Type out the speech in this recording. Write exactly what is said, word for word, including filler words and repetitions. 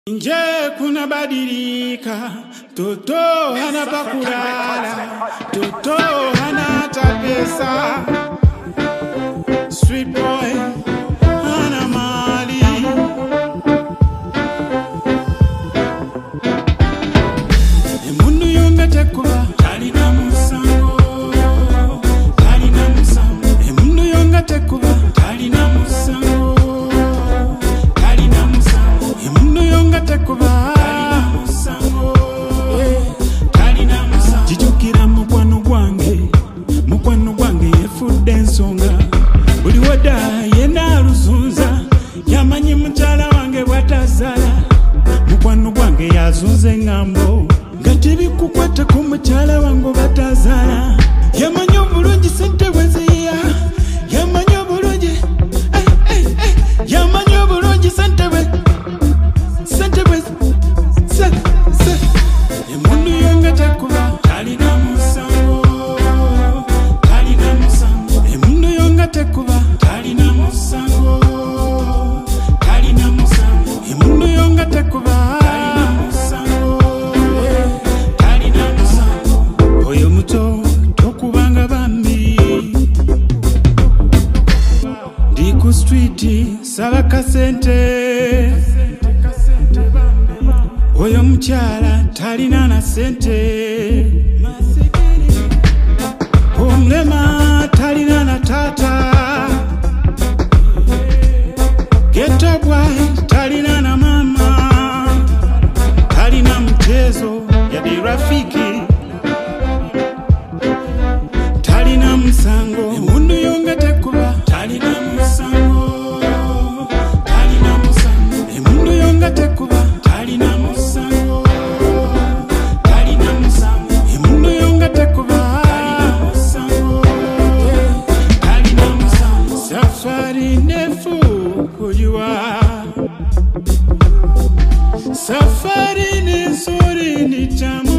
Nje kuna badilika, toto hana pa kulala, toto hana hata pesa. Street boy hana mali. Emundu yonga tekuba talina musango, talina musango. Emundu yonga tekuba talina musango, talina musango. Emundu yonga tekuba talina musango, talina musango. Jijukira mukwano gwange, mukwano gwange yefudde ensonga. Buli wada yena aluzunza, yamanyi mukyala wange bw'atazaala. Mukwano gwange yazunze ngambo, nga tebikukwata ku mukyala wange batazaala. Yamanyi obulungi sente bwe ziya, yamanyi obulungi, eh, eh, eh. Yamanyi obulungi sente bwe, sente bwe, se, se. Emundu yonga tekuba talina musango, talina musango. Emundu yonga tekuba talina musango, talina musango. Emundu yonga tekuba talina musango, talina musango. Oyo muto tokubanga bambi, ndi ku street saba kasente. Oyo mukyala talina na sente, omulema talina na tata, ghetto boy talina na mama, talina mchezo yadi rafiki, talina musango. Emundu yonga tekuba talina musango, talina musango. Emundu yonga tekuba talina musango, talina musango. Emundu yonga tekuba talina musango, talina musango. Safari ndefu kujua, safari ni nzuri ni tamu.